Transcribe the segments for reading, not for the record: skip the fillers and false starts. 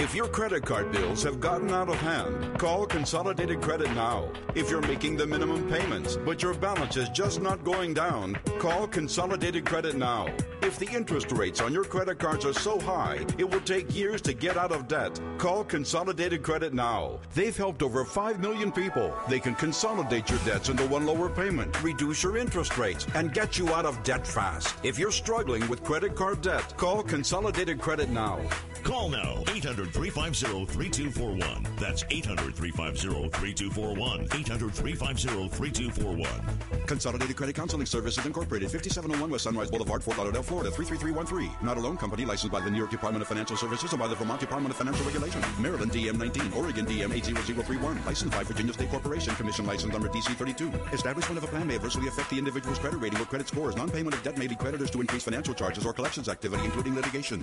If your credit card bills have gotten out of hand, call Consolidated Credit now. If you're making the minimum payments, but your balance is just not going down, call Consolidated Credit now. If the interest rates on your credit cards are so high, it will take years to get out of debt. Call Consolidated Credit now. They've helped over 5 million people. They can consolidate your debts into one lower payment, reduce your interest rates, and get you out of debt fast. If you're struggling with credit card debt, call Consolidated Credit now. Call now, 800-350-3241. That's 800-350-3241. 800-350-3241. Consolidated Credit Counseling Services Incorporated, 5701 West Sunrise Boulevard, Fort Lauderdale, Florida, 33313. Not a loan company licensed by the New York Department of Financial Services and by the Vermont Department of Financial Regulation. Maryland DM 19, Oregon DM 80031. Licensed by Virginia State Corporation. Commission license number DC 32. Establishment of a plan may adversely affect the individual's credit rating or credit scores. Non-payment of debt may lead creditors to increase financial charges or collections activity, including litigation.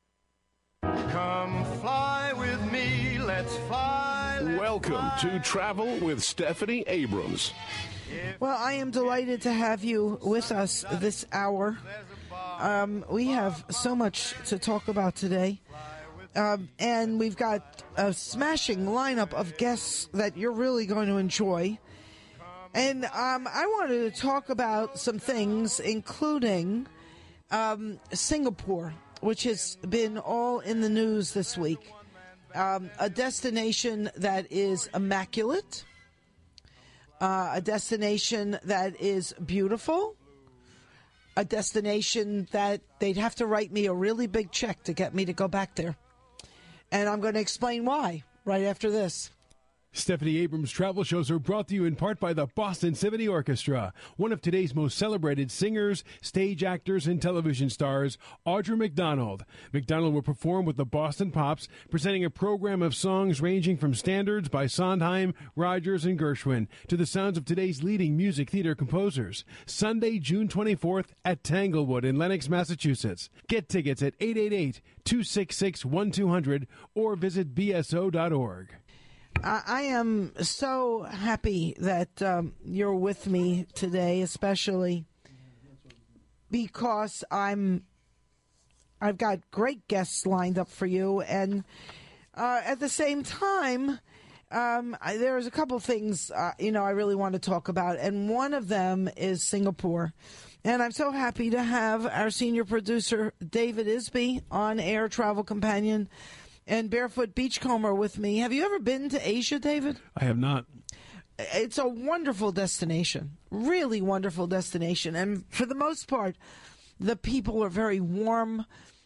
Come fly with me, let's fly. Welcome to Travel with Stephanie Abrams. Well, I am delighted to have you with us this hour. We have so much to talk about today. And we've got a smashing lineup of guests that you're really going to enjoy. And I wanted to talk about some things, including Singapore, which has been all in the news this week. A destination that is immaculate, a destination that is beautiful, a destination that they'd have to write me a really big check to get me to go back there. And I'm going to explain why right after this. Stephanie Abrams travel shows are brought to you in part by the Boston Symphony Orchestra. One of today's most celebrated singers, stage actors, and television stars, Audra McDonald. McDonald will perform with the Boston Pops, presenting a program of songs ranging from standards by Sondheim, Rodgers, and Gershwin to the sounds of today's leading music theater composers. Sunday, June 24th at Tanglewood in Lenox, Massachusetts. Get tickets at 888-266-1200 or visit bso.org. I am so happy that you're with me today, especially because I've got great guests lined up for you, and at the same time, there's a couple things I really want to talk about, and one of them is Singapore. And I'm so happy to have our senior producer David Isby on Air Travel Companion and Barefoot Beachcomber with me. Have you ever been to Asia, David? I have not. It's a wonderful destination, really wonderful destination. And for the most part, the people are very warm.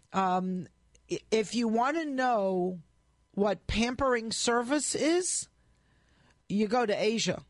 If you want to know what pampering service is, you go to Asia.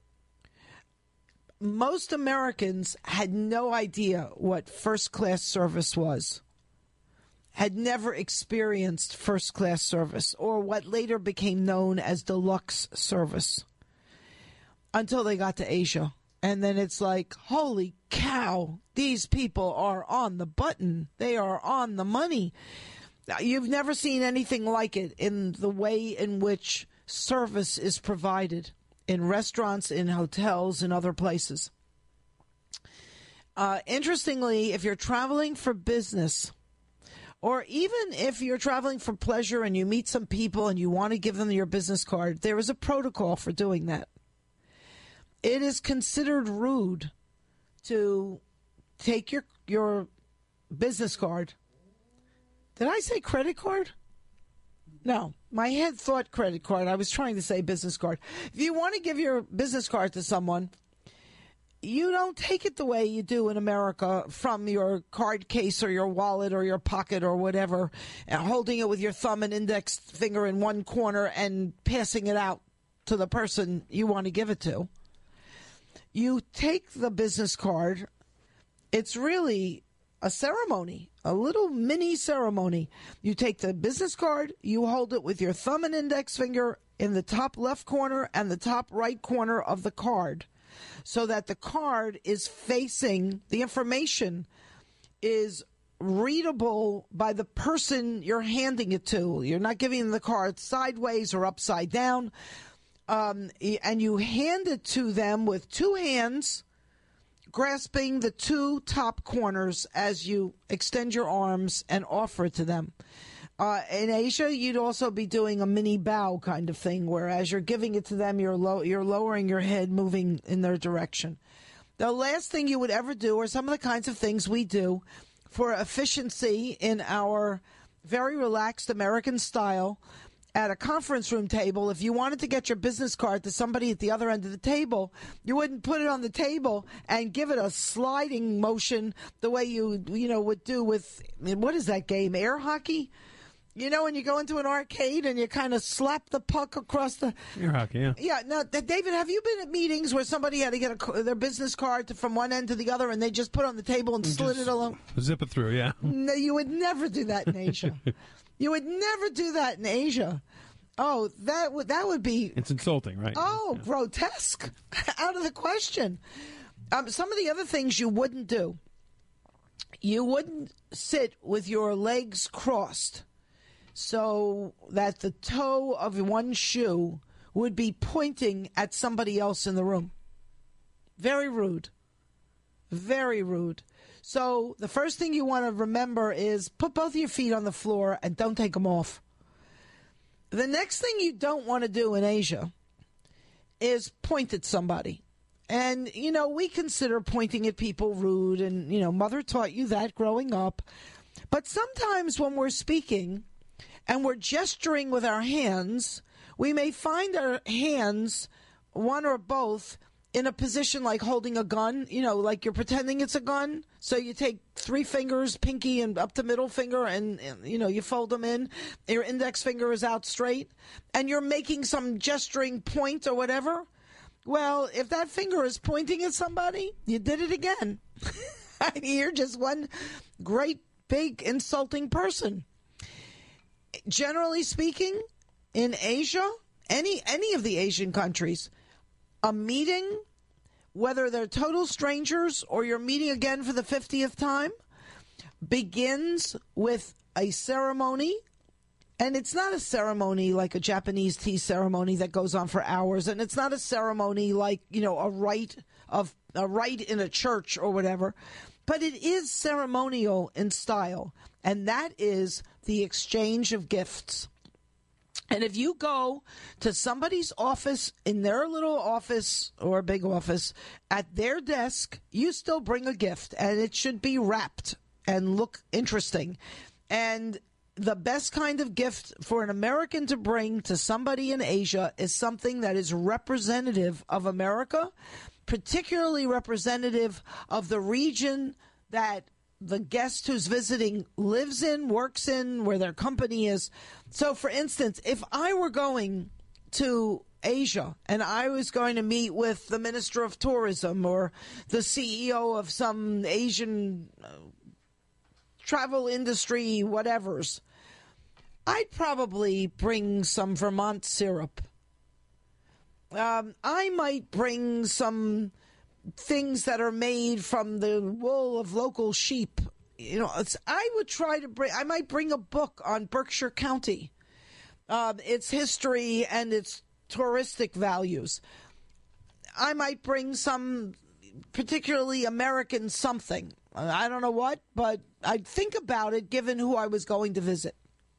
Most Americans had no idea what first-class service was. Had never experienced first-class service, or what later became known as deluxe service, until they got to Asia. And then it's like, holy cow, these people are on the button. They are on the money. You've never seen anything like it in the way in which service is provided in restaurants, in hotels, and other places. Interestingly, if you're traveling for business, or even if you're traveling for pleasure and you meet some people and you want to give them your business card, there is a protocol for doing that. It is considered rude to take your business card. Did I say credit card? No, my head thought credit card. I was trying to say business card. If you want to give your business card to someone, you don't take it the way you do in America from your card case or your wallet or your pocket or whatever, and holding it with your thumb and index finger in one corner and passing it out to the person you want to give it to. You take the business card. It's really a ceremony, a little mini ceremony. You take the business card, you hold it with your thumb and index finger in the top left corner and the top right corner of the card, so that the card is facing, the information is readable by the person you're handing it to. You're not giving them the card sideways or upside down. And you hand it to them with two hands, grasping the two top corners as you extend your arms and offer it to them. In Asia, you'd also be doing a mini bow kind of thing, where as you're giving it to them, you're lowering your head, moving in their direction. The last thing you would ever do are some of the kinds of things we do for efficiency in our very relaxed American style at a conference room table. If you wanted to get your business card to somebody at the other end of the table, you wouldn't put it on the table and give it a sliding motion the way you would do with, what is that game, air hockey? You know, when you go into an arcade and you kind of slap the puck across the... Air hockey, yeah. Yeah. Now, David, have you been at meetings where somebody had to get their business card from one end to the other and they just put it on the table and slid it along? Zip it through, yeah. No, you would never do that in Asia. You would never do that in Asia. Oh, that would be... It's insulting, right? Oh, yeah. Grotesque. Out of the question. Some of the other things you wouldn't do. You wouldn't sit with your legs crossed, so that the toe of one shoe would be pointing at somebody else in the room. Very rude. Very rude. So the first thing you want to remember is put both of your feet on the floor and don't take them off. The next thing you don't want to do in Asia is point at somebody. And, we consider pointing at people rude, and, mother taught you that growing up. But sometimes when we're speaking and we're gesturing with our hands, we may find our hands, one or both, in a position like holding a gun, like you're pretending it's a gun. So you take 3 fingers, pinky and up to middle finger, and you fold them in. Your index finger is out straight, and you're making some gesturing point or whatever. Well, if that finger is pointing at somebody, you did it again. You're just one great, big, insulting person. Generally speaking, in Asia, any of the Asian countries, a meeting, whether they're total strangers or you're meeting again for the 50th time, begins with a ceremony. And it's not a ceremony like a Japanese tea ceremony that goes on for hours. And it's not a ceremony like, a rite in a church or whatever. But it is ceremonial in style. And that is the exchange of gifts. And if you go to somebody's office, in their little office or big office, at their desk, you still bring a gift. And it should be wrapped and look interesting. And the best kind of gift for an American to bring to somebody in Asia is something that is representative of America, particularly representative of the region that the guest who's visiting lives in, works in, where their company is. So, for instance, if I were going to Asia and I was going to meet with the Minister of Tourism or the CEO of some Asian travel industry, whatevers, I'd probably bring some Vermont syrup. I might bring some things that are made from the wool of local sheep. I might bring a book on Berkshire County, its history and its touristic values. I might bring some particularly American something. I don't know what, but I'd think about it given who I was going to visit.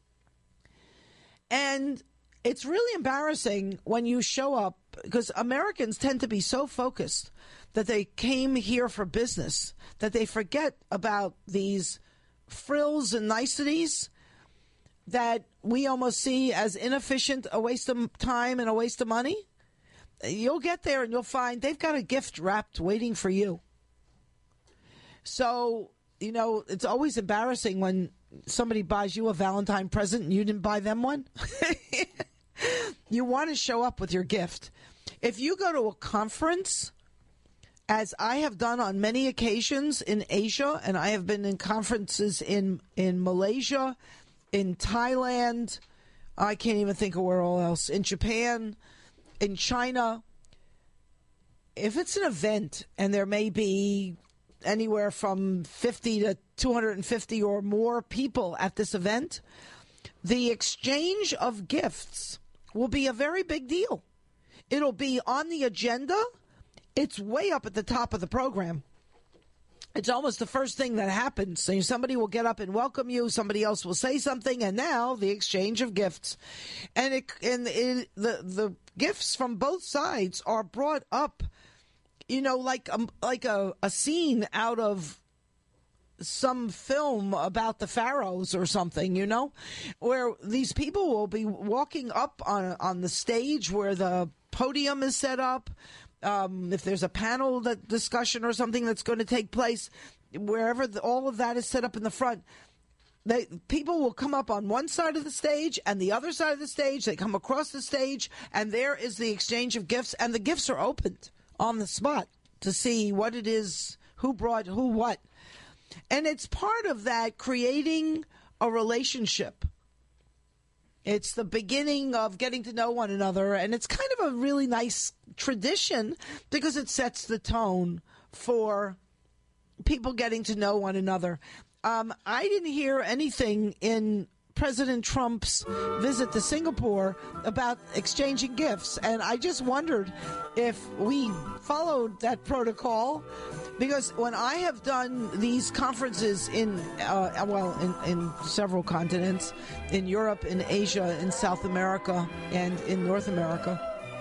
And it's really embarrassing when you show up, because Americans tend to be so focused that they came here for business that they forget about these frills and niceties that we almost see as inefficient, a waste of time and a waste of money. You'll get there and you'll find they've got a gift wrapped waiting for you. So, it's always embarrassing when somebody buys you a Valentine present and you didn't buy them one. You want to show up with your gift. If you go to a conference, as I have done on many occasions in Asia, and I have been in conferences in Malaysia, in Thailand, I can't even think of where all else, in Japan, in China. If it's an event and there may be anywhere from 50 to 250 or more people at this event, the exchange of gifts will be a very big deal. It'll be on the agenda. It's way up at the top of the program. it's almost the first thing that happens. So somebody will get up and welcome you. Somebody else will say something, and now the exchange of gifts, and the gifts from both sides are brought up, like a scene out of some film about the pharaohs or something, where these people will be walking up on the stage where the podium is set up. If there's a panel discussion or something that's going to take place, wherever all of that is set up in the front, people will come up on one side of the stage and the other side of the stage. They come across the stage, and there is the exchange of gifts, and the gifts are opened on the spot to see what it is, who brought who what. And it's part of that creating a relationship. It's the beginning of getting to know one another, and it's kind of a really nice tradition because it sets the tone for people getting to know one another. I didn't hear anything in President Trump's visit to Singapore about exchanging gifts, and I just wondered if we followed that protocol, because when I have done these conferences in several continents, in Europe, in Asia, in South America, and in North America,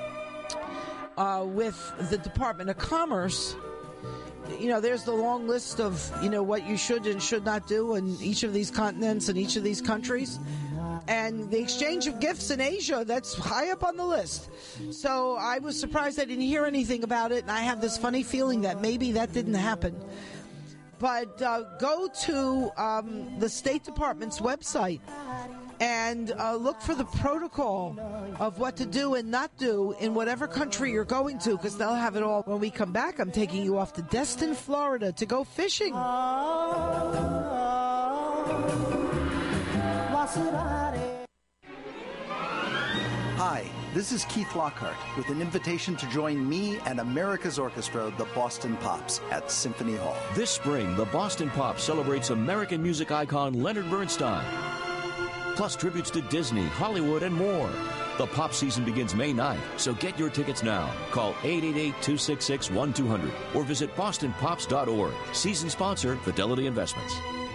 with the Department of Commerce, there's the long list of, what you should and should not do in each of these continents and each of these countries. And the exchange of gifts in Asia, that's high up on the list. So I was surprised I didn't hear anything about it, and I have this funny feeling that maybe that didn't happen. But go to the State Department's website and look for the protocol of what to do and not do in whatever country you're going to, because they'll have it all. When we come back, I'm taking you off to Destin, Florida to go fishing. Hi, this is Keith Lockhart with an invitation to join me and America's Orchestra, the Boston Pops, at Symphony Hall. This spring, the Boston Pops celebrates American music icon Leonard Bernstein, plus tributes to Disney, Hollywood, and more. The pop season begins May 9th, so get your tickets now. Call 888-266-1200 or visit bostonpops.org. Season sponsor, Fidelity Investments.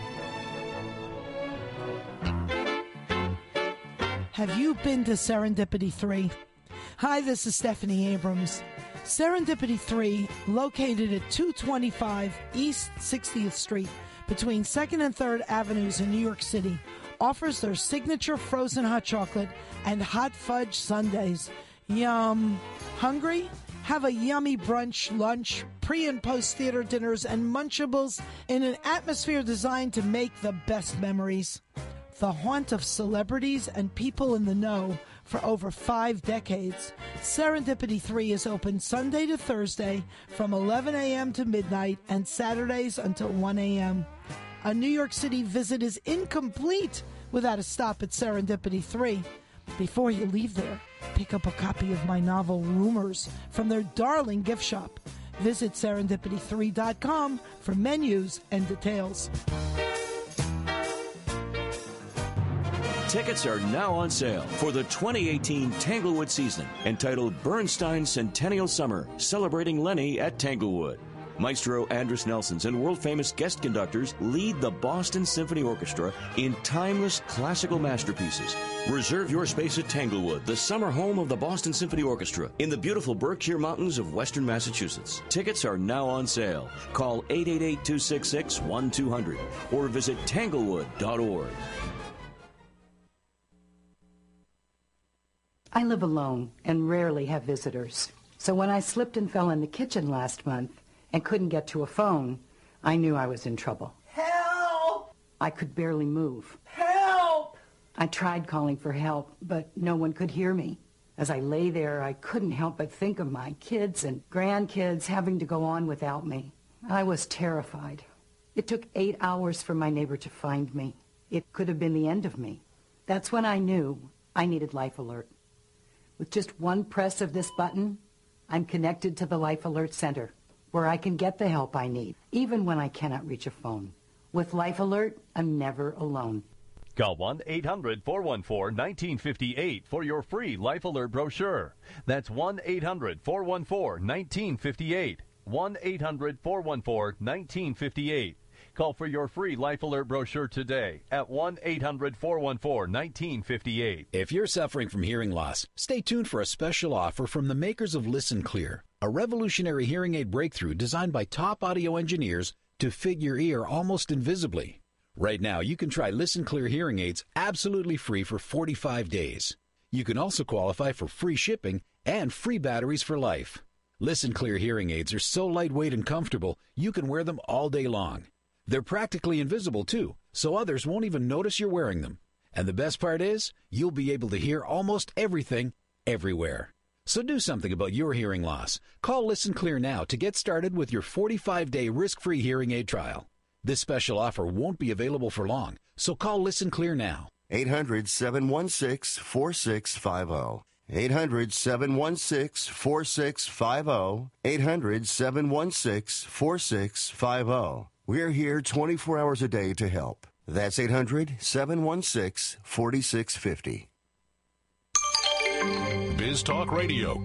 Have you been to Serendipity 3? Hi, this is Stephanie Abrams. Serendipity 3, located at 225 East 60th Street, between 2nd and 3rd Avenues in New York City, offers their signature frozen hot chocolate and hot fudge sundaes. Yum. Hungry? Have a yummy brunch, lunch, pre- and post-theater dinners, and Munchables in an atmosphere designed to make the best memories. The haunt of celebrities and people in the know for over 5 decades, Serendipity 3 is open Sunday to Thursday from 11 a.m. to midnight and Saturdays until 1 a.m. A New York City visit is incomplete without a stop at Serendipity 3. Before you leave there, pick up a copy of my novel Rumors from their darling gift shop. Visit serendipity3.com for menus and details. Tickets are now on sale for the 2018 Tanglewood season, entitled Bernstein Centennial Summer, celebrating Lenny at Tanglewood. Maestro Andris Nelsons and world-famous guest conductors lead the Boston Symphony Orchestra in timeless classical masterpieces. Reserve your space at Tanglewood, the summer home of the Boston Symphony Orchestra, in the beautiful Berkshire Mountains of western Massachusetts. Tickets are now on sale. Call 888-266-1200 or visit tanglewood.org. I live alone and rarely have visitors. So when I slipped and fell in the kitchen last month and couldn't get to a phone, I knew I was in trouble. Help! I could barely move. Help! I tried calling for help, but no one could hear me. As I lay there, I couldn't help but think of my kids and grandkids having to go on without me. I was terrified. It took 8 hours for my neighbor to find me. It could have been the end of me. That's when I knew I needed Life Alert. With just one press of this button, I'm connected to the Life Alert Center, where I can get the help I need, even when I cannot reach a phone. With Life Alert, I'm never alone. Call 1-800-414-1958 for your free Life Alert brochure. That's 1-800-414-1958. 1-800-414-1958. Call for your free Life Alert brochure today at 1-800-414-1958. If you're suffering from hearing loss, stay tuned for a special offer from the makers of Listen Clear, a revolutionary hearing aid breakthrough designed by top audio engineers to fit your ear almost invisibly. Right now, you can try Listen Clear hearing aids absolutely free for 45 days. You can also qualify for free shipping and free batteries for life. Listen Clear hearing aids are so lightweight and comfortable, you can wear them all day long. They're practically invisible, too, so others won't even notice you're wearing them. And the best part is, you'll be able to hear almost everything, everywhere. So do something about your hearing loss. Call Listen Clear now to get started with your 45-day risk-free hearing aid trial. This special offer won't be available for long, so call Listen Clear now. 800-716-4650. 800-716-4650. 800-716-4650. We're here 24 hours a day to help. That's 800-716-4650. Biz Talk Radio.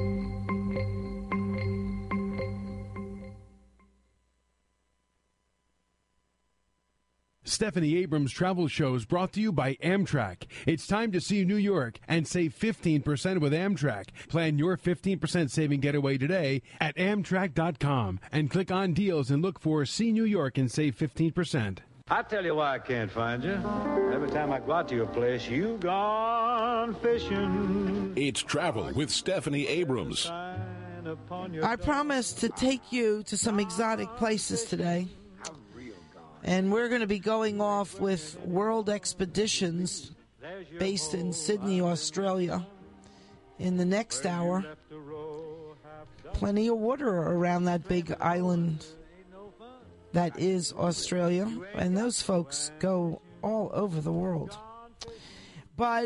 Stephanie Abrams Travel Shows brought to you by Amtrak. It's time to see New York and save 15% with Amtrak. Plan your 15% saving getaway today at Amtrak.com and click on deals and look for See New York and save 15%. I tell you why I can't find you. Every time I go out to your place, you gone fishing. It's Travel with Stephanie Abrams. I promised to take you to some exotic places today. And we're going to be going off with World Expeditions based in Sydney, Australia. In the next hour, plenty of water around that big island that is Australia. And those folks go all over the world. But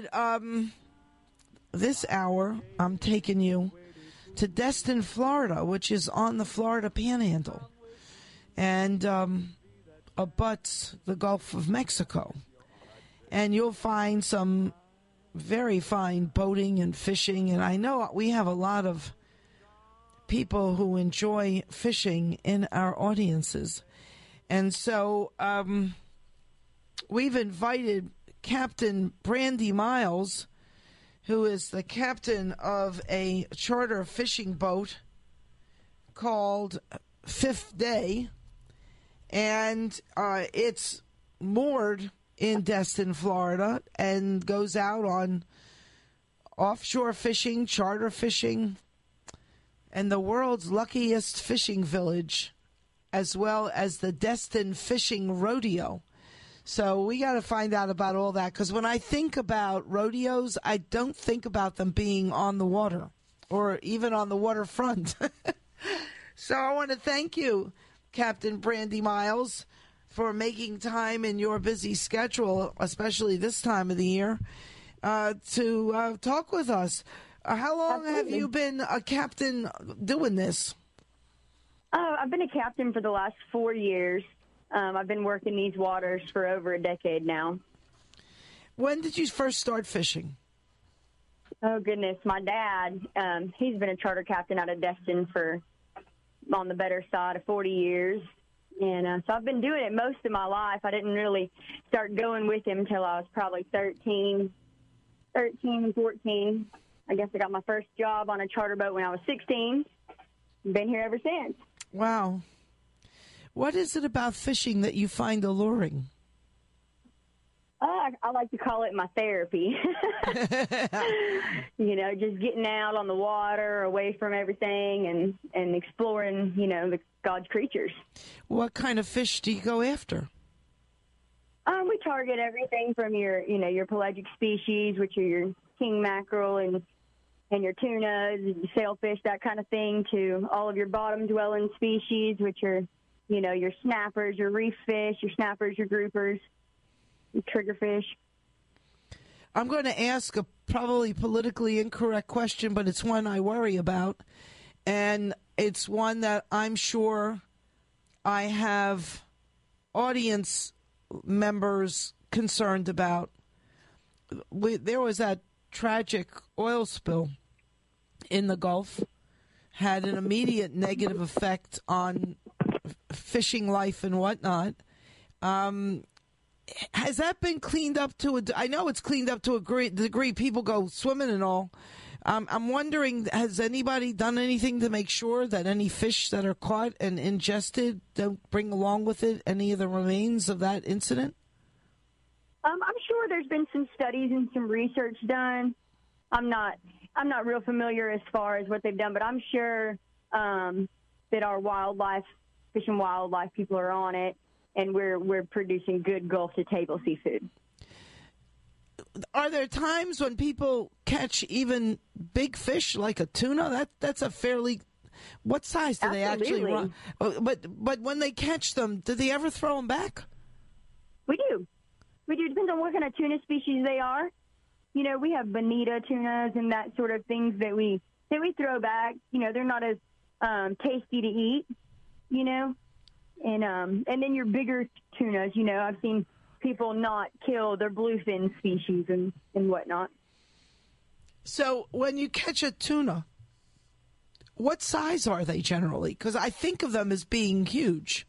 this hour, I'm taking you to Destin, Florida, which is on the Florida Panhandle. And abuts the Gulf of Mexico. And you'll find some very fine boating and fishing. And I know we have a lot of people who enjoy fishing in our audiences. And so we've invited Captain Brandy Miles, who is the captain of a charter fishing boat called Fifth Day. And it's moored in Destin, Florida, and goes out on offshore fishing, charter fishing, and the world's luckiest fishing village, as well as the Destin Fishing Rodeo. So we got to find out about all that, because when I think about rodeos, I don't think about them being on the water or even on the waterfront. So I want to thank you, Captain Brandy Miles, for making time in your busy schedule, especially this time of the year, to talk with us. How long have you been a captain doing this? I've been a captain for the last 4 years. I've been working these waters for over a decade now. When did you first start fishing? Oh, goodness. My dad, he's been a charter captain out of Destin for on the better side of 40 years. And so I've been doing it most of my life. I didn't really start going with him until I was probably 13 and 14. I guess I got my first job on a charter boat when I was 16. Been here ever since. Wow. What is it about fishing that you find alluring? I like to call it my therapy. You know, just getting out on the water, away from everything, and exploring, you know, God's creatures. What kind of fish do you go after? We target everything from your pelagic species, which are your king mackerel and your tunas, sailfish, that kind of thing, to all of your bottom-dwelling species, which are, you know, your snappers, your reef fish, your snappers, your groupers, your triggerfish. I'm going to ask a probably politically incorrect question, but it's one I worry about, and it's one that I'm sure I have audience members concerned about. There was that tragic oil spill in the Gulf. had an immediate negative effect on fishing life and whatnot. Has that been cleaned up to I know it's cleaned up to a degree. People go swimming and all. I'm wondering, has anybody done anything to make sure that any fish that are caught and ingested don't bring along with it any of the remains of that incident? I'm sure there's been some studies and some research done. I'm not real familiar as far as what they've done, but I'm sure that our fish and wildlife people are on it, and we're producing good Gulf to table seafood. Are there times when people catch even big fish like a tuna? That's a fairly... What size do they actually run? But when they catch them, do they ever throw them back? We do. Depends on what kind of tuna species they are. You know, we have bonita tunas and that sort of things that we throw back. You know, they're not as tasty to eat, you know. And then your bigger tunas, you know, I've seen people not kill their bluefin species and whatnot. So when you catch a tuna, what size are they generally? Because I think of them as being huge.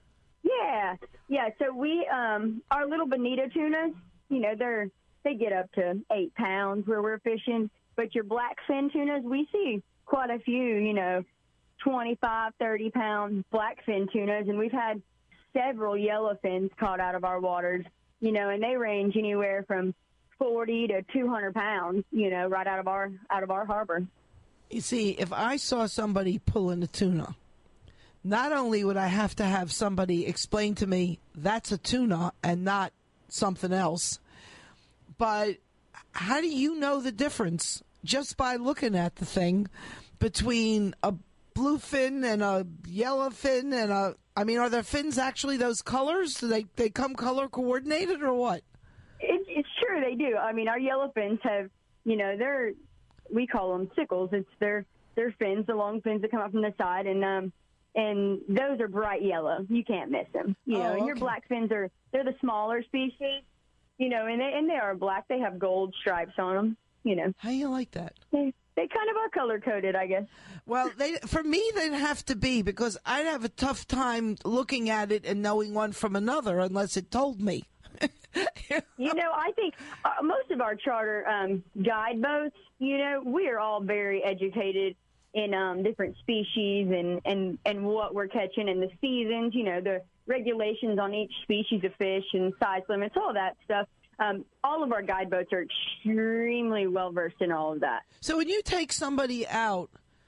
Yeah. So we, our little bonita tunas, you know, they get up to 8 pounds where we're fishing. But your blackfin tunas, we see quite a few, you know, 25, 30 pound blackfin tunas, and we've had several yellowfins caught out of our waters, you know, and they range anywhere from 40 to 200 pounds, you know, right out of our harbor. You see, if I saw somebody pulling a tuna, not only would I have to have somebody explain to me that's a tuna and not something else, but how do you know the difference just by looking at the thing between a bluefin and a yellowfin and are their fins actually those colors? Do they come color coordinated or what? It's sure they do. I mean, our yellowfins have, you know, we call them sickles. It's their fins, the long fins that come up from the side, and those are bright yellow. You can't miss them. You know, and your black fins they're the smaller species, you know, and they are black. They have gold stripes on them, you know. How do you like that? They kind of are color-coded, I guess. Well, for me, they'd have to be, because I'd have a tough time looking at it and knowing one from another unless it told me. You know, I think most of our charter guide boats, you know, we are all very educated in different species and what we're catching and the seasons, you know, the regulations on each species of fish and size limits, all that stuff. All of our guide boats are extremely well-versed in all of that. So when you take somebody out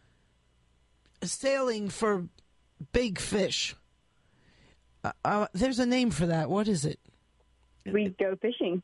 sailing for big fish, there's a name for that. What is it? We go fishing.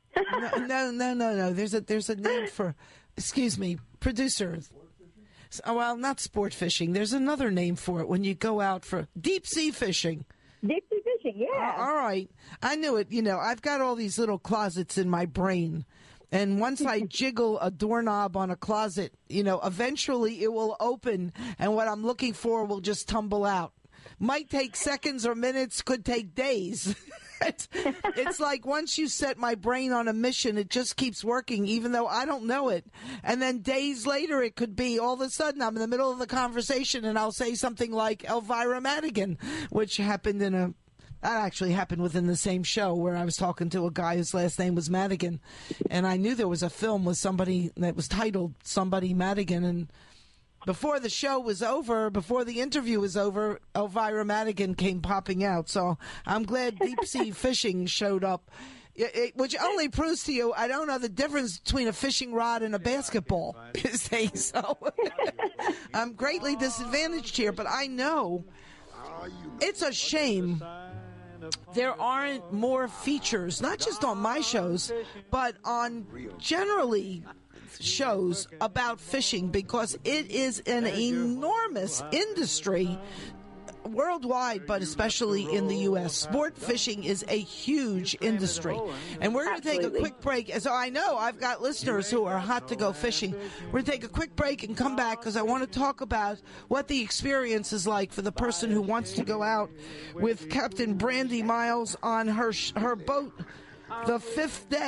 No. There's a name for, excuse me, producer. Well, not sport fishing. There's another name for it when you go out for deep sea fishing. Deep sea fishing, yeah. All right. I knew it. You know, I've got all these little closets in my brain. And once I jiggle a doorknob on a closet, you know, eventually it will open and what I'm looking for will just tumble out. Might take seconds or minutes, could take days. It's like once you set my brain on a mission, it just keeps working, even though I don't know it. And then days later, it could be all of a sudden I'm in the middle of the conversation and I'll say something like Elvira Madigan, which happened that actually happened within the same show where I was talking to a guy whose last name was Madigan. And I knew there was a film with somebody that was titled Somebody Madigan. And before the show was over, before the interview was over, Elvira Madigan came popping out. So I'm glad deep sea fishing showed up, which only proves to you I don't know the difference between a fishing rod and a basketball. So I'm greatly disadvantaged here, but I know it's a shame there aren't more features, not just on my shows, but on generally shows about fishing, because it is an enormous industry worldwide, but especially in the U.S. Sport fishing is a huge industry. And we're going to take a quick break. So I know I've got listeners who are hot to go fishing. We're going to take a quick break and come back because I want to talk about what the experience is like for the person who wants to go out with Captain Brandy Miles on her boat the 5th day.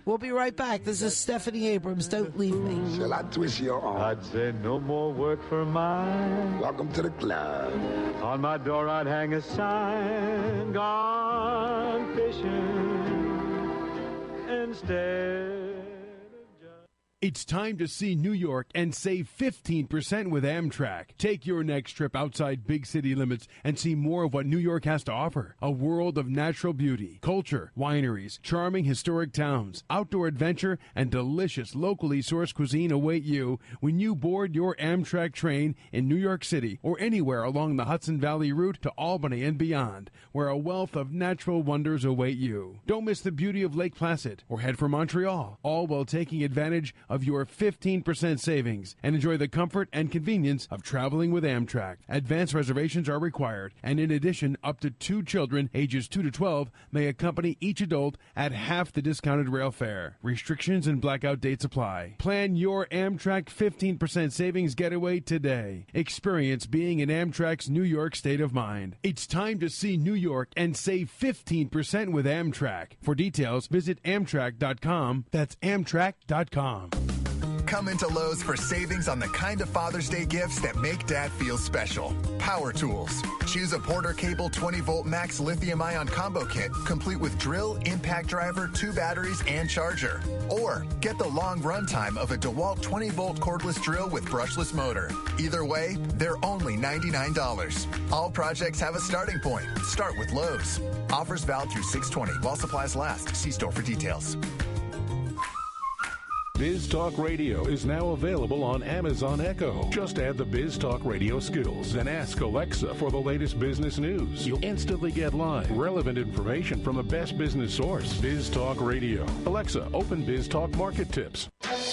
We'll be right back. This is Stephanie Abrams. Don't leave me. Shall I twist your arm? I'd say no more work for mine. Welcome to the club. On my door I'd hang a sign, gone fishing instead. It's time to see New York and save 15% with Amtrak. Take your next trip outside big city limits and see more of what New York has to offer. A world of natural beauty, culture, wineries, charming historic towns, outdoor adventure, and delicious locally sourced cuisine await you when you board your Amtrak train in New York City or anywhere along the Hudson Valley route to Albany and beyond, where a wealth of natural wonders await you. Don't miss the beauty of Lake Placid or head for Montreal, all while taking advantage of your 15% savings and enjoy the comfort and convenience of traveling with Amtrak. Advance reservations are required, and in addition, up to 2 children ages 2 to 12 may accompany each adult at half the discounted rail fare. Restrictions and blackout dates apply. Plan your Amtrak 15% savings getaway today. Experience being in Amtrak's New York state of mind. It's time to see New York and save 15% with Amtrak. For details, visit Amtrak.com. That's Amtrak.com. Come into Lowe's for savings on the kind of Father's Day gifts that make Dad feel special. Power tools. Choose a Porter Cable 20-volt max lithium-ion combo kit, complete with drill, impact driver, 2 batteries, and charger. Or get the long run time of a DeWalt 20-volt cordless drill with brushless motor. Either way, they're only $99. All projects have a starting point. Start with Lowe's. Offers valid through 6/20 while supplies last. See store for details. Biz Talk Radio is now available on Amazon Echo. Just add the Biz Talk Radio skills and ask Alexa for the latest business news. You'll instantly get live, relevant information from the best business source. Biz Talk Radio. Alexa, open Biz Talk Market Tips.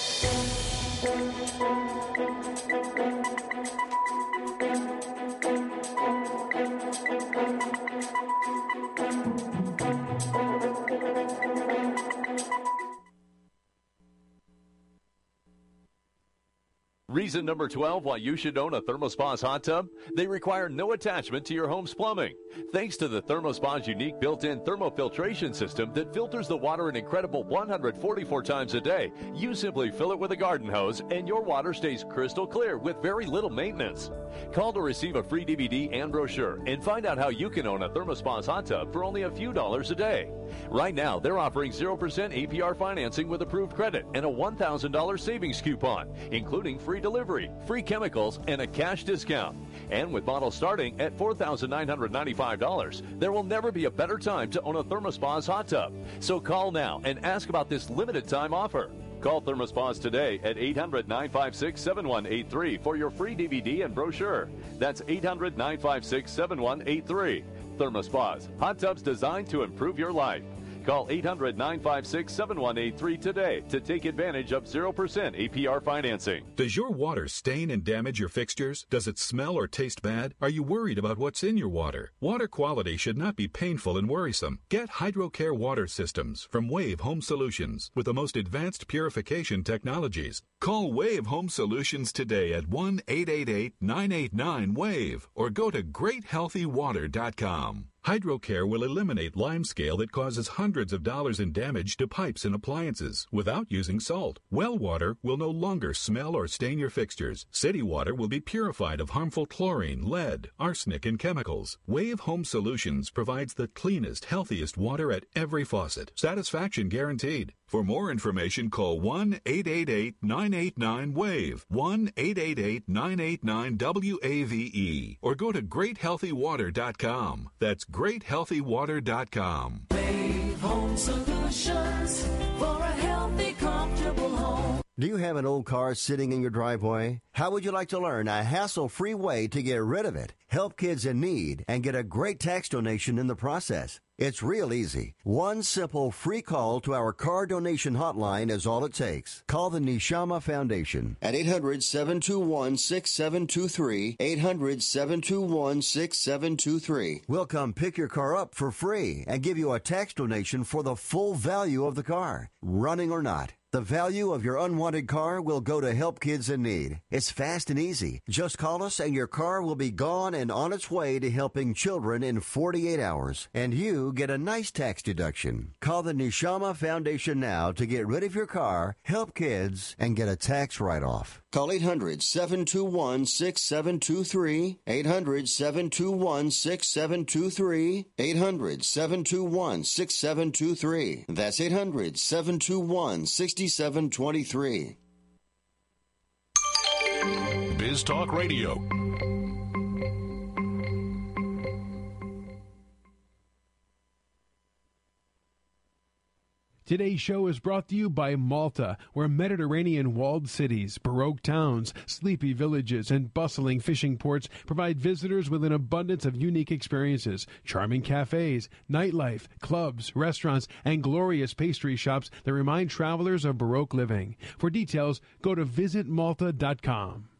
Reason number 12 why you should own a ThermoSpa's hot tub? They require no attachment to your home's plumbing. Thanks to the ThermoSpa's unique built-in thermofiltration system that filters the water an incredible 144 times a day, you simply fill it with a garden hose and your water stays crystal clear with very little maintenance. Call to receive a free DVD and brochure and find out how you can own a ThermoSpa's hot tub for only a few dollars a day. Right now, they're offering 0% APR financing with approved credit and a $1,000 savings coupon, including free delivery, free chemicals, and a cash discount. And with models starting at $4,995, there will never be a better time to own a ThermoSpa's hot tub. So call now and ask about this limited time offer. Call ThermoSpa's today at 800-956-7183 for your free DVD and brochure. That's 800-956-7183. ThermoSpa's, hot tubs designed to improve your life. Call 800-956-7183 today to take advantage of 0% APR financing. Does your water stain and damage your fixtures? Does it smell or taste bad? Are you worried about what's in your water? Water quality should not be painful and worrisome. Get HydroCare water systems from Wave Home Solutions with the most advanced purification technologies. Call Wave Home Solutions today at 1-888-989-WAVE or go to GreatHealthyWater.com. HydroCare will eliminate limescale that causes hundreds of dollars in damage to pipes and appliances without using salt. Well water will no longer smell or stain your fixtures. City water will be purified of harmful chlorine, lead, arsenic, and chemicals. Wave Home Solutions provides the cleanest, healthiest water at every faucet. Satisfaction guaranteed. For more information, call 1-888-989-WAVE, 1-888-989-WAVE, or go to GreatHealthyWater.com. That's GreatHealthyWater.com. Wave Home Solutions for a healthy, comfortable home. Do you have an old car sitting in your driveway? How would you like to learn a hassle-free way to get rid of it, help kids in need, and get a great tax donation in the process? It's real easy. One simple free call to our car donation hotline is all it takes. Call the Neshama Foundation at 800-721-6723, 800-721-6723. We'll come pick your car up for free and give you a tax donation for the full value of the car, running or not. The value of your unwanted car will go to Help Kids in Need. It's fast and easy. Just call us and your car will be gone and on its way to helping children in 48 hours. And you get a nice tax deduction. Call the Neshama Foundation now to get rid of your car, help kids, and get a tax write-off. Call 800-721-6723, 800-721-6723, 800-721-6723. That's 800-721-6723. Biz Talk Radio. Today's show is brought to you by Malta, where Mediterranean walled cities, Baroque towns, sleepy villages, and bustling fishing ports provide visitors with an abundance of unique experiences, charming cafes, nightlife, clubs, restaurants, and glorious pastry shops that remind travelers of Baroque living. For details, go to visitmalta.com.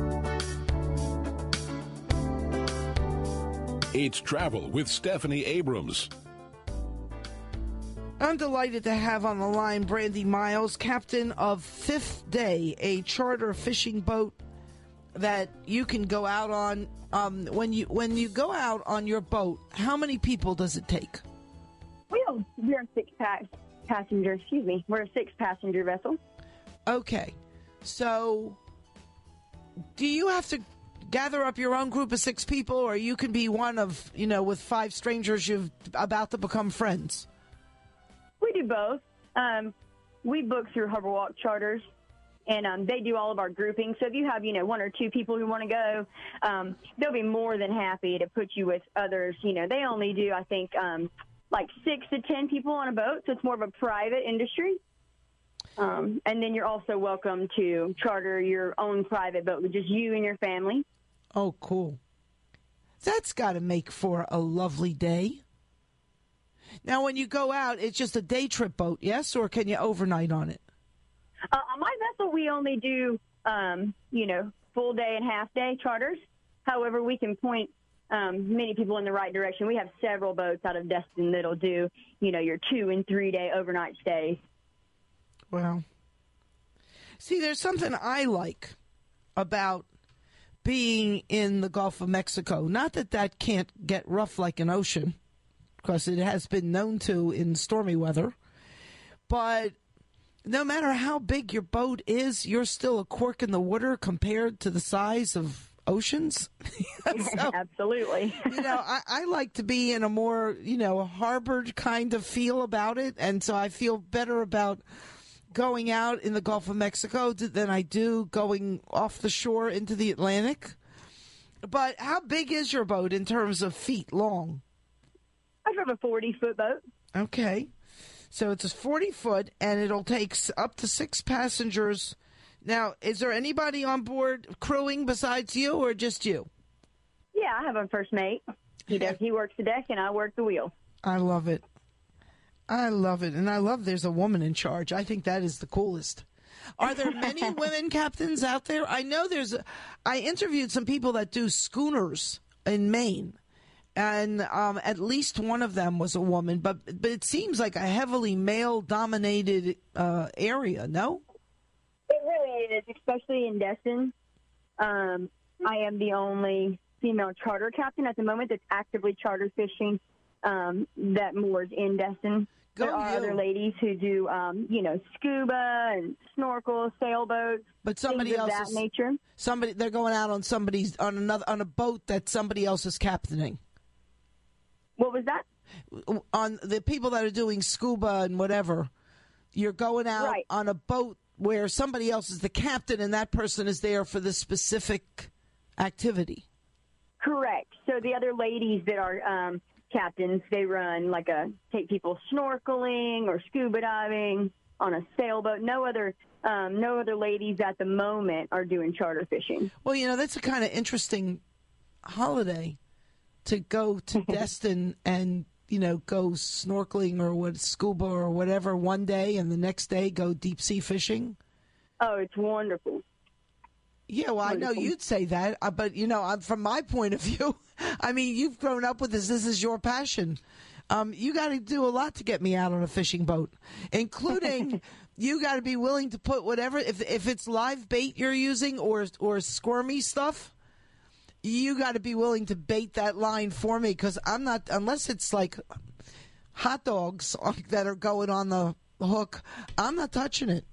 It's Travel with Stephanie Abrams. I'm delighted to have on the line Brandy Miles, captain of Fifth Day, a charter fishing boat that you can go out on. When you go out on your boat, how many people does it take? We're a six-passenger. Excuse me. We're a six-passenger vessel. Okay, so do you have to gather up your own group of six people, or you can be one of with five strangers you've about to become friends? We do both. We book through Harborwalk Charters, and they do all of our grouping. So if you have, one or two people who want to go, they'll be more than happy to put you with others. They only do, I think, like 6 to 10 people on a boat, so it's more of a private industry. And then you're also welcome to charter your own private boat with just you and your family. Oh, cool. That's got to make for a lovely day. Now, when you go out, it's just a day trip boat, yes? Or can you overnight on it? On my vessel, we only do, full day and half day charters. However, we can point many people in the right direction. We have several boats out of Destin that'll do, your 2 and 3 day overnight stays. Well, see, there's something I like about being in the Gulf of Mexico. Not that can't get rough like an ocean, because it has been known to in stormy weather. But no matter how big your boat is, you're still a cork in the water compared to the size of oceans. So, absolutely. I like to be in a more, harbored kind of feel about it. And so I feel better about going out in the Gulf of Mexico than I do going off the shore into the Atlantic. But how big is your boat in terms of feet long? I drive a 40-foot boat. Okay. So it's a 40-foot, and it'll take up to 6 passengers. Now, is there anybody on board crewing besides you or just you? Yeah, I have a first mate. He works the deck, and I work the wheel. I love it. I love it. And I love there's a woman in charge. I think that is the coolest. Are there many women captains out there? I know I interviewed some people that do schooners in Maine. And at least one of them was a woman, but it seems like a heavily male-dominated area, no? It really is, especially in Destin. I am the only female charter captain at the moment that's actively charter fishing that moors in Destin. There are other ladies who do, scuba and snorkel, sailboats, but somebody things of else that nature. They're going out on on a boat that somebody else is captaining. What was that? On the people that are doing scuba and whatever, you're going out on a boat where somebody else is the captain and that person is there for this specific activity. Correct. So the other ladies that are captains, they run take people snorkeling or scuba diving on a sailboat. No other ladies at the moment are doing charter fishing. Well, that's a kind of interesting holiday to go to Destin and, go snorkeling or scuba or whatever one day and the next day go deep sea fishing. Oh, it's wonderful. Yeah, well, wonderful. I know you'd say that, but, from my point of view, I mean, you've grown up with this. This is your passion. You got to do a lot to get me out on a fishing boat, including you got to be willing to put whatever, if it's live bait you're using or squirmy stuff, you got to be willing to bait that line for me, because I'm not, unless it's like hot dogs that are going on the hook, I'm not touching it.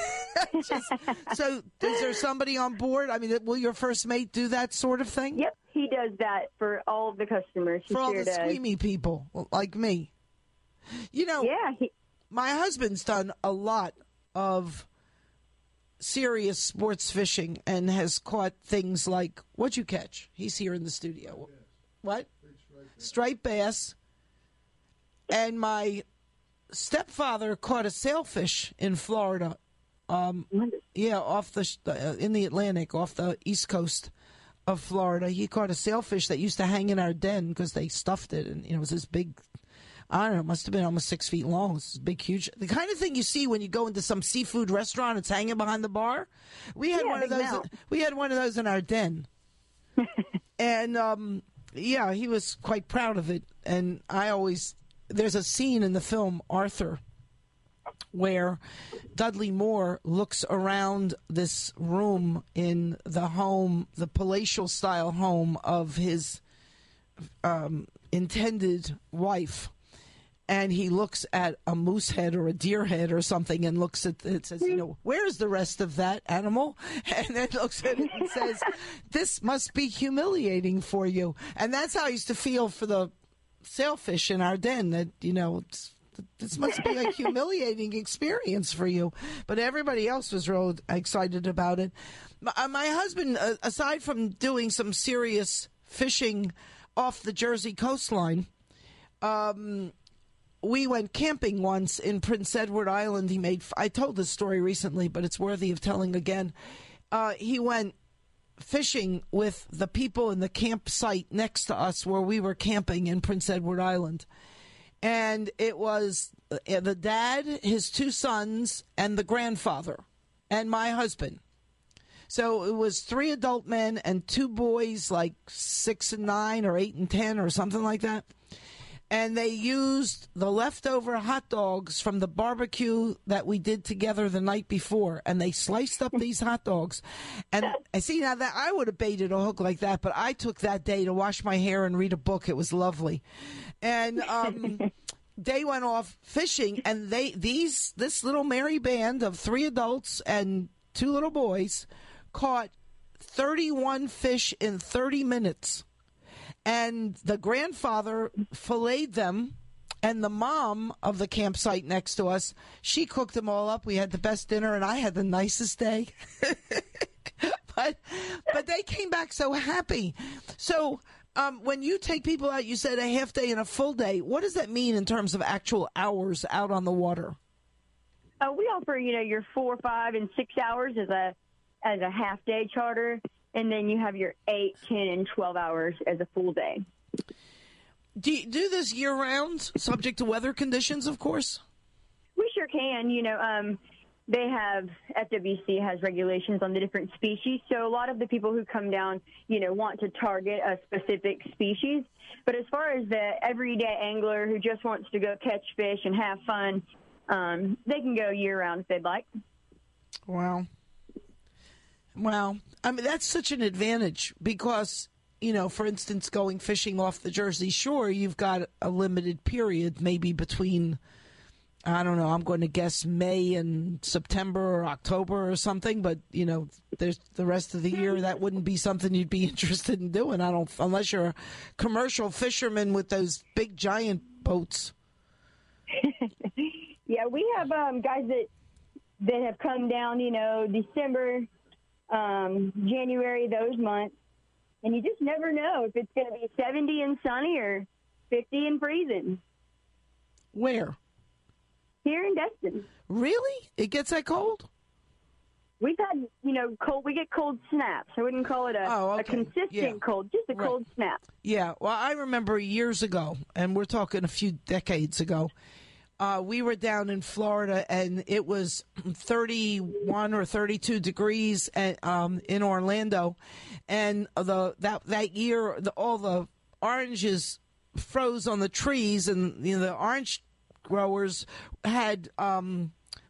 So is there somebody on board? I mean, will your first mate do that sort of thing? Yep, he does that for all of the customers. For all the squeamy people like me. You know, my husband's done a lot of serious sports fishing and has caught things like, what'd you catch? He's here in the studio. What? Striped bass. And my stepfather caught a sailfish in Florida. Off in the Atlantic, off the east coast of Florida. He caught a sailfish that used to hang in our den because they stuffed it, and it was this big, I don't know, it must have been almost 6 feet long. It's big, huge, the kind of thing you see when you go into some seafood restaurant. It's hanging behind the bar. We had one of those. Mouth. We had one of those in our den, and he was quite proud of it. And there's a scene in the film Arthur where Dudley Moore looks around this room in the home, the palatial style home of his intended wife, and he looks at a moose head or a deer head or something and looks at it, says, where's the rest of that animal? And then looks at it and says, this must be humiliating for you. And that's how I used to feel for the sailfish in our den, that, this must be a humiliating experience for you. But everybody else was real excited about it. My husband, aside from doing some serious fishing off the Jersey coastline, we went camping once in Prince Edward Island. I told this story recently, but it's worthy of telling again. He went fishing with the people in the campsite next to us where we were camping in Prince Edward Island. And it was the dad, his 2 sons, and the grandfather, and my husband. So it was 3 adult men and 2 boys, like 6 and 9 or 8 and 10 or something like that. And they used the leftover hot dogs from the barbecue that we did together the night before, and they sliced up these hot dogs. And I see now that I would have baited a hook like that, but I took that day to wash my hair and read a book. It was lovely. And they went off fishing, and this little merry band of 3 adults and 2 little boys caught 31 fish in 30 minutes. And the grandfather filleted them, and the mom of the campsite next to us, she cooked them all up. We had the best dinner, and I had the nicest day. but they came back so happy. So when you take people out, you said a half day and a full day. What does that mean in terms of actual hours out on the water? We offer, your 4, 5, and 6 hours as a half day charter. And then you have your 8, 10, and 12 hours as a full day. Do you do this year-round, subject to weather conditions, of course? We sure can. They have, FWC has regulations on the different species. So a lot of the people who come down, want to target a specific species. But as far as the everyday angler who just wants to go catch fish and have fun, they can go year-round if they'd like. Wow. Wow. I mean, that's such an advantage because, for instance, going fishing off the Jersey Shore, you've got a limited period, maybe between, I don't know, I'm going to guess May and September or October or something. But, there's the rest of the year, that wouldn't be something you'd be interested in doing. Unless you're a commercial fisherman with those big giant boats. Yeah, we have guys that have come down, December, January, those months, and you just never know if it's going to be 70 and sunny or 50 and freezing. Where? Here in Destin. Really? It gets that cold? We've had, cold. We get cold snaps. I wouldn't call it a consistent cold, just a cold snap. Yeah. Well, I remember years ago, and we're talking a few decades ago, we were down in Florida, and it was 31 or 32 degrees in Orlando, and that year all the oranges froze on the trees, and the orange growers had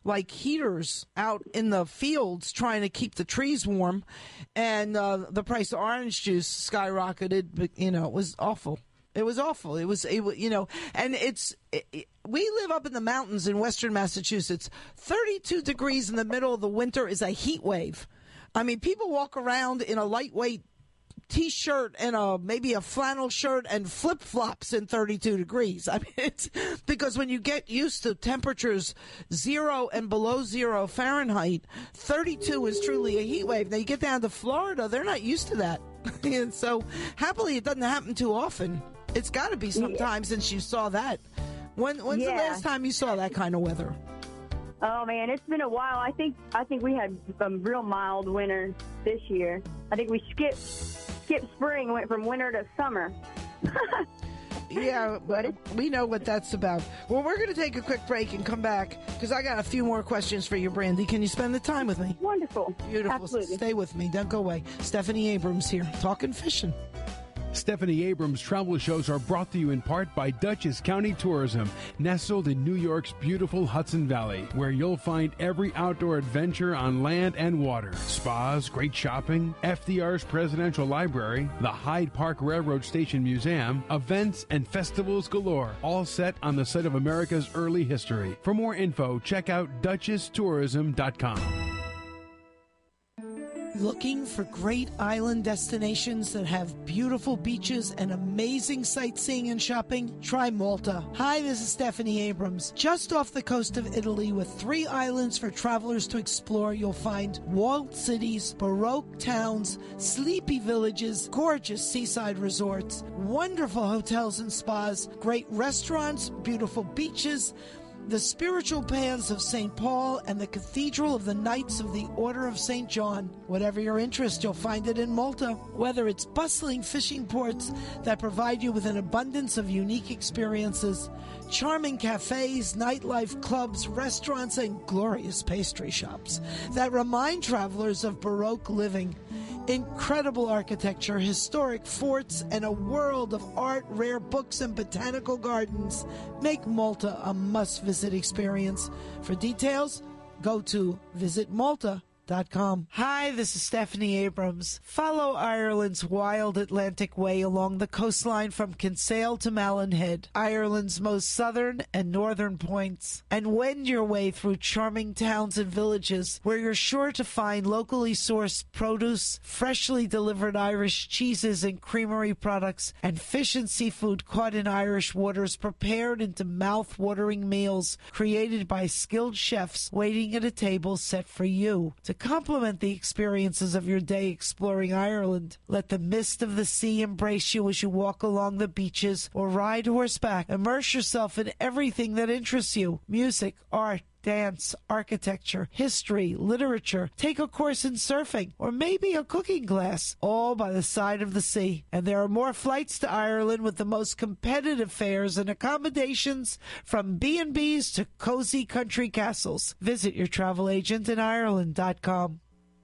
like heaters out in the fields trying to keep the trees warm, and the price of orange juice skyrocketed. But, it was awful. It was awful. It was, and we live up in the mountains in western Massachusetts. 32 degrees in the middle of the winter is a heat wave. I mean, people walk around in a lightweight T-shirt and maybe a flannel shirt and flip-flops in 32 degrees. I mean, it's because when you get used to temperatures 0 and below 0 Fahrenheit, 32 is truly a heat wave. Now you get down to Florida, they're not used to that. And so happily it doesn't happen too often. It's got to be some time since you saw that. When's the last time you saw that kind of weather? Oh man, it's been a while. I think we had a real mild winter this year. I think we skipped spring, went from winter to summer. Yeah, but we know what that's about. Well, we're going to take a quick break and come back because I got a few more questions for you, Brandy. Can you spend the time with me? Wonderful. Beautiful. Absolutely. Stay with me. Don't go away. Stephanie Abrams here, talking fishing. Stephanie Abrams travel shows are brought to you in part by Dutchess County Tourism, nestled in New York's beautiful Hudson Valley, where you'll find every outdoor adventure on land and water. Spas, great shopping, FDR's Presidential Library, the Hyde Park Railroad Station Museum, events and festivals galore, all set on the site of America's early history. For more info, check out DutchessTourism.com. Looking for great island destinations that have beautiful beaches and amazing sightseeing and shopping? Try Malta. Hi, this is Stephanie Abrams. Just off the coast of Italy with 3 islands for travelers to explore, you'll find walled cities, Baroque towns, sleepy villages, gorgeous seaside resorts, wonderful hotels and spas, great restaurants, beautiful beaches, the spiritual paths of St. Paul, and the Cathedral of the Knights of the Order of St. John. Whatever your interest, you'll find it in Malta. Whether it's bustling fishing ports that provide you with an abundance of unique experiences, charming cafes, nightlife, clubs, restaurants, and glorious pastry shops that remind travelers of Baroque living, incredible architecture, historic forts, and a world of art, rare books, and botanical gardens make Malta a must-visit experience. For details, go to visitmalta.com. Hi, this is Stephanie Abrams. Follow Ireland's wild Atlantic way along the coastline from Kinsale to Malin Head, Ireland's most southern and northern points, and wend your way through charming towns and villages where you're sure to find locally sourced produce, freshly delivered Irish cheeses and creamery products, and fish and seafood caught in Irish waters prepared into mouth-watering meals created by skilled chefs waiting at a table set for you. To complement the experiences of your day exploring Ireland, let the mist of the sea embrace you as you walk along the beaches or ride horseback. Immerse yourself in everything that interests you: music, art, dance, architecture, history, literature. Take a course in surfing or maybe a cooking class, all by the side of the sea. And there are more flights to Ireland with the most competitive fares and accommodations from B&Bs to cozy country castles. Visit your travel agent in Ireland.com.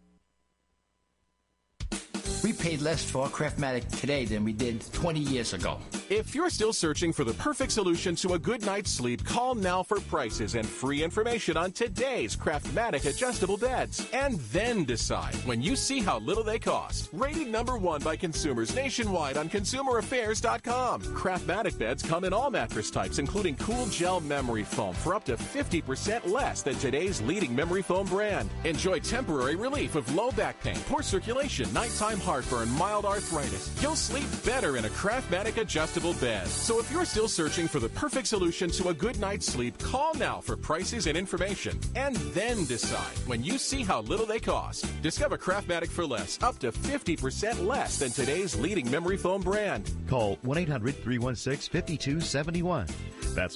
We paid less for Craftmatic today than we did 20 years ago. If you're still searching for the perfect solution to a good night's sleep, call now for prices and free information on today's Craftmatic adjustable beds. And then decide when you see how little they cost. Rated #1 by consumers nationwide on ConsumerAffairs.com. Craftmatic beds come in all mattress types, including cool gel memory foam for up to 50% less than today's leading memory foam brand. Enjoy temporary relief of low back pain, poor circulation, nighttime heartburn, mild arthritis. You'll sleep better in a Craftmatic adjustable bed. So if you're still searching for the perfect solution to a good night's sleep, call now for prices and information. And then decide when you see how little they cost. Discover Craftmatic for less, up to 50% less than today's leading memory foam brand. Call 1-800-316-5271. That's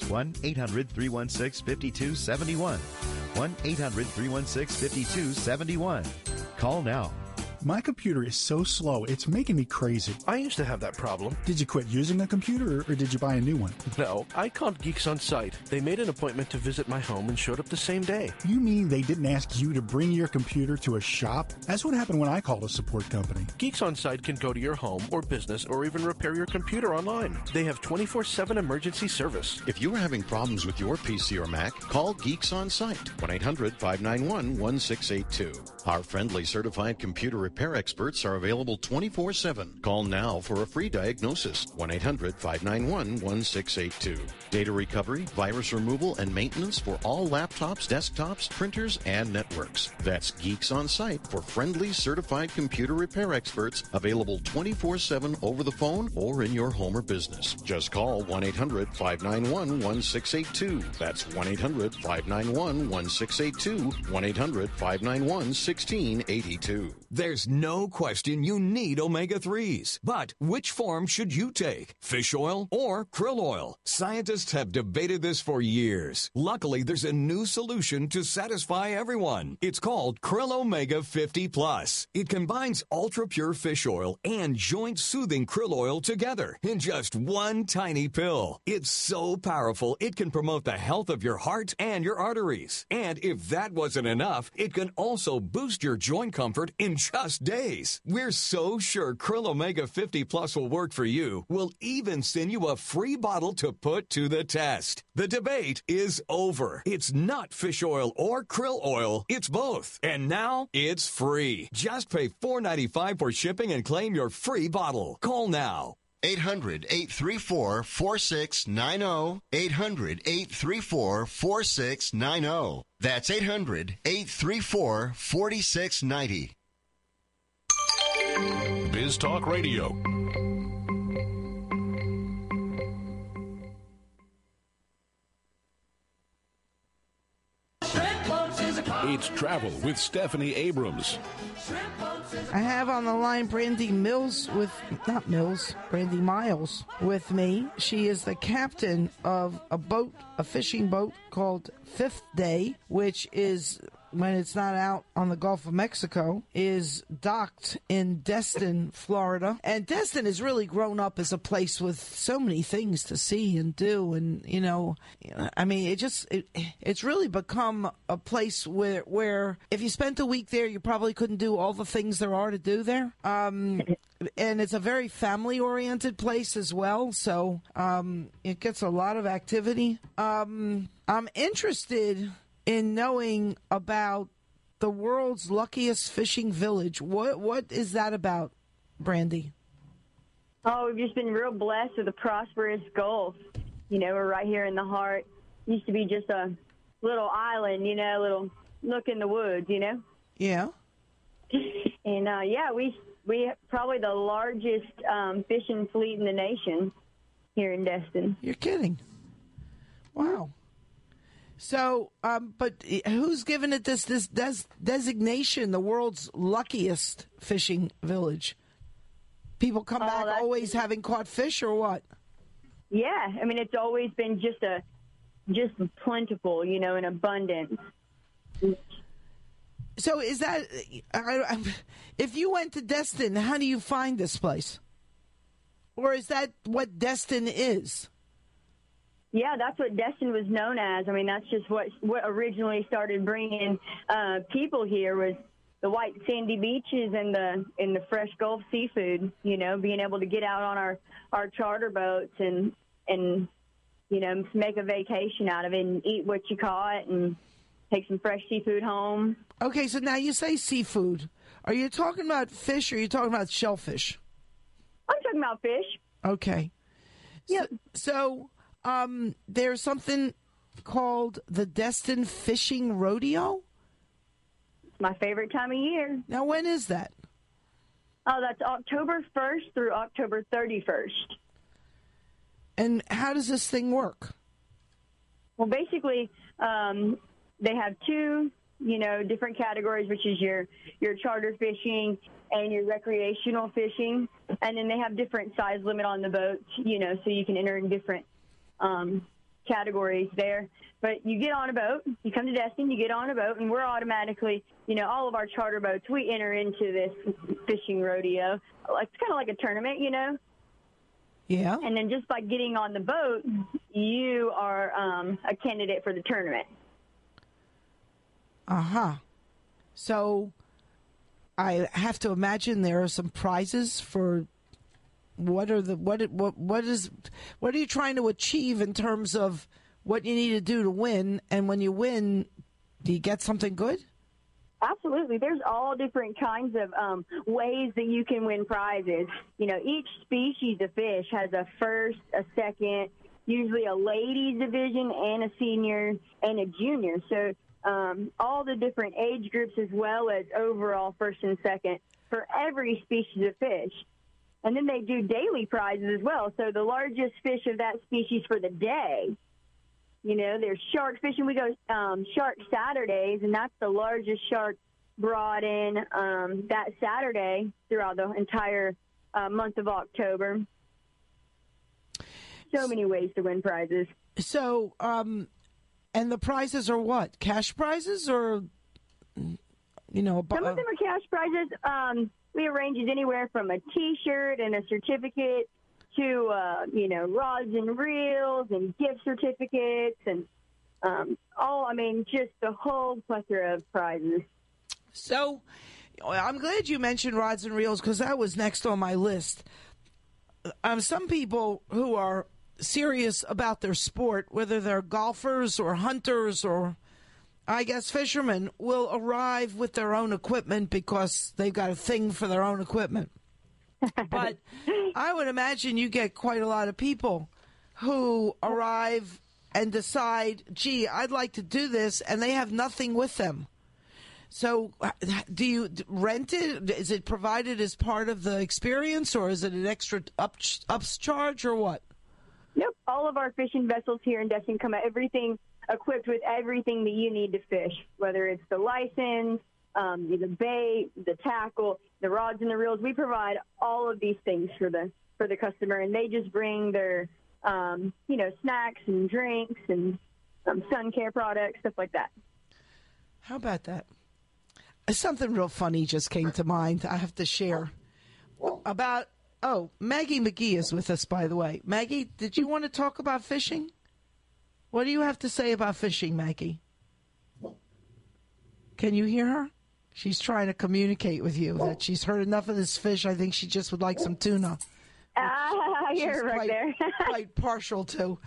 1-800-316-5271. 1-800-316-5271. Call now. My computer is so slow, it's making me crazy. I used to have that problem. Did you quit using a computer, or did you buy a new one? No, I called Geeks On Site. They made an appointment to visit my home and showed up the same day. You mean they didn't ask you to bring your computer to a shop? That's what happened when I called a support company. Geeks On Site can go to your home or business or even repair your computer online. They have 24/7 emergency service. If you are having problems with your PC or Mac, call Geeks On Site, 1-800-591-1682. Our friendly certified computer repair experts are available 24/7. Call now for a free diagnosis, 1-800-591-1682. Data recovery, virus removal, and maintenance for all laptops, desktops, printers, and networks. That's Geeks On Site for friendly certified computer repair experts, available 24/7 over the phone or in your home or business. Just call 1-800-591-1682. That's 1-800-591-1682, 1-800-591-1682. There's no question you need omega-3s. But which form should you take? Fish oil or krill oil? Scientists have debated this for years. Luckily, there's a new solution to satisfy everyone. It's called Krill Omega 50 Plus. It combines ultra-pure fish oil and joint-soothing krill oil together in just one tiny pill. It's so powerful, it can promote the health of your heart and your arteries. And if that wasn't enough, it can also boost your joint comfort in just days. We're so sure Krill Omega 50 Plus will work for you. We'll even send you a free bottle to put to the test. The debate is over. It's not fish oil or krill oil. It's both. And now it's free. Just pay $4.95 for shipping and claim your free bottle. Call now. 800-834-4690. 800-834-4690. That's 800-834-4690. Biz Talk Radio. It's Travel with Stephanie Abrams. I have on the line Brandy Miles with me. She is the captain of a fishing boat called Fifth Day, which is, when it's not out on the Gulf of Mexico, is docked in Destin, Florida. And Destin has really grown up as a place with so many things to see and do. And, it's really become a place where if you spent a week there, you probably couldn't do all the things there are to do there. And it's a very family-oriented place as well. So it gets a lot of activity. I'm interested in knowing about the world's luckiest fishing village. What is that about, Brandy? Oh, we've just been real blessed with a prosperous Gulf. We're right here in the heart. Used to be just a little island, little nook in the woods, Yeah. And, we probably the largest fishing fleet in the nation here in Destin. You're kidding. Wow. So, but who's given it this designation, the world's luckiest fishing village? People come back always having caught fish, or what? Yeah, it's always been just plentiful, in abundance. So is that, if you went to Destin, how do you find this place? Or is that what Destin is? Yeah, that's what Destin was known as. That's just what originally started bringing people here, was the white sandy beaches and the fresh Gulf seafood. Being able to get out on our charter boats and make a vacation out of it and eat what you caught and take some fresh seafood home. Okay, so now you say seafood. Are you talking about fish, or are you talking about shellfish? I'm talking about fish. Okay. Yep. So there's something called the Destin Fishing Rodeo? It's my favorite time of year. Now, when is that? Oh, that's October 1st through October 31st. And how does this thing work? Well, basically, they have two, different categories, which is your charter fishing and your recreational fishing. And then they have different size limit on the boats, so you can enter in different categories there. But you get on a boat, you come to Destin, you get on a boat, and we're automatically, all of our charter boats, we enter into this fishing rodeo. It's kind of like a tournament, Yeah. And then just by getting on the boat, you are a candidate for the tournament. Uh-huh. So I have to imagine there are some prizes for what are you trying to achieve in terms of what you need to do to win, and when you win, do you get something good? Absolutely. There's all different kinds of ways that you can win prizes. Each species of fish has a first, a second, usually a ladies division and a senior and a junior. So all the different age groups as well as overall first and second for every species of fish. And then they do daily prizes as well. So the largest fish of that species for the day, there's shark fishing. We go Shark Saturdays, and that's the largest shark brought in that Saturday throughout the entire month of October. So many ways to win prizes. So, and the prizes are what? Cash prizes or, Some of them are cash prizes. We arrange it anywhere from a T-shirt and a certificate to, rods and reels and gift certificates and just the whole plethora of prizes. So I'm glad you mentioned rods and reels because that was next on my list. Some people who are serious about their sport, whether they're golfers or hunters or, I guess, fishermen, will arrive with their own equipment because they've got a thing for their own equipment. But I would imagine you get quite a lot of people who arrive and decide, gee, I'd like to do this, and they have nothing with them. So do you rent it? Is it provided as part of the experience, or is it an extra upcharge, or what? Nope. All of our fishing vessels here in Destin come everything equipped with everything that you need to fish, whether it's the license, the bait, the tackle, the rods and the reels. We provide all of these things for the customer, and they just bring their snacks and drinks and sun care products, stuff like that. How about that? Something real funny just came to mind. I have to share about. Oh, Maggie McGee is with us, by the way. Maggie, did you want to talk about fishing? What do you have to say about fishing, Maggie? Can you hear her? She's trying to communicate with you that she's heard enough of this fish. I think she just would like some tuna. You're right there. Quite partial to.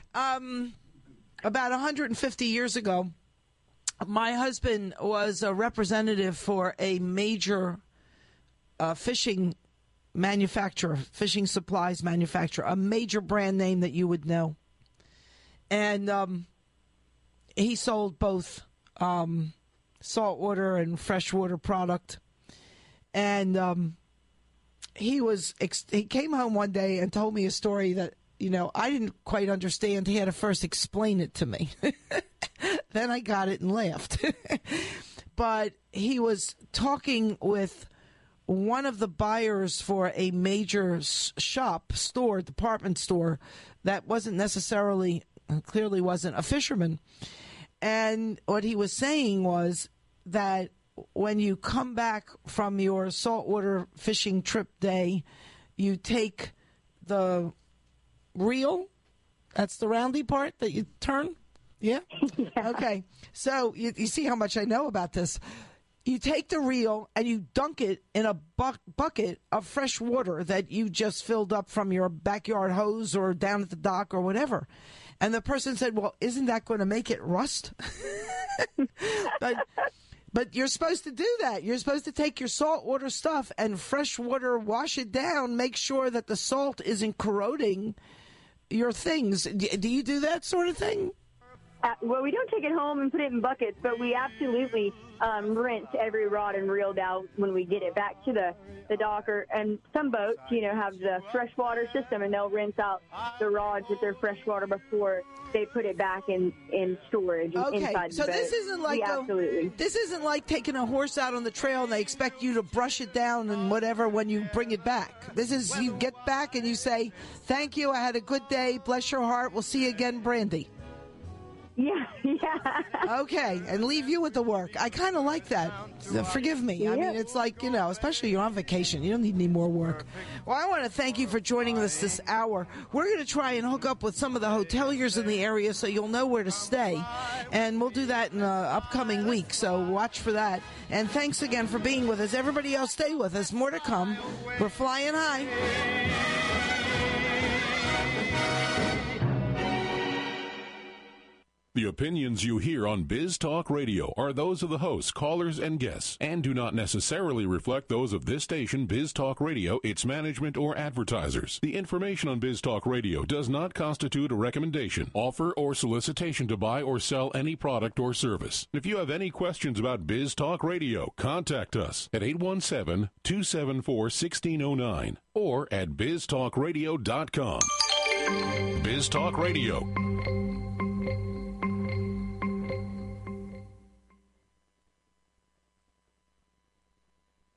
About 150 years ago, my husband was a representative for a major fishing manufacturer, fishing supplies manufacturer, a major brand name that you would know. And he sold both saltwater and freshwater product. And he came home one day and told me a story that, I didn't quite understand. He had to first explain it to me. Then I got it and laughed. But he was talking with one of the buyers for a major department store that wasn't necessarily, clearly wasn't a fisherman. And what he was saying was that when you come back from your saltwater fishing trip day, you take the reel, that's the roundy part that you turn? Yeah? Okay. So you see how much I know about this. You take the reel and you dunk it in a bucket of fresh water that you just filled up from your backyard hose or down at the dock or whatever. And the person said, well, isn't that going to make it rust? But you're supposed to do that. You're supposed to take your saltwater stuff and fresh water, wash it down, make sure that the salt isn't corroding your things. Do you do that sort of thing? Well, we don't take it home and put it in buckets, but we absolutely rinse every rod and reel down when we get it back to the docker. And some boats, have the freshwater system, and they'll rinse out the rods with their freshwater before they put it back in storage inside the boat. This isn't like this isn't like taking a horse out on the trail and they expect you to brush it down and whatever when you bring it back. This is you get back and you say, "Thank you, I had a good day. Bless your heart. We'll see you again, Brandy." Yeah. Okay, and leave you with the work. I kind of like that. Forgive me. I mean, it's like, especially you're on vacation. You don't need any more work. Well, I want to thank you for joining us this hour. We're going to try and hook up with some of the hoteliers in the area so you'll know where to stay. And we'll do that in the upcoming week, so watch for that. And thanks again for being with us. Everybody else, stay with us. More to come. We're flying high. The opinions you hear on Biz Talk Radio are those of the hosts, callers, and guests, and do not necessarily reflect those of this station, Biz Talk Radio, its management, or advertisers. The information on Biz Talk Radio does not constitute a recommendation, offer, or solicitation to buy or sell any product or service. If you have any questions about Biz Talk Radio, contact us at 817-274-1609 or at biztalkradio.com. Biz Talk Radio.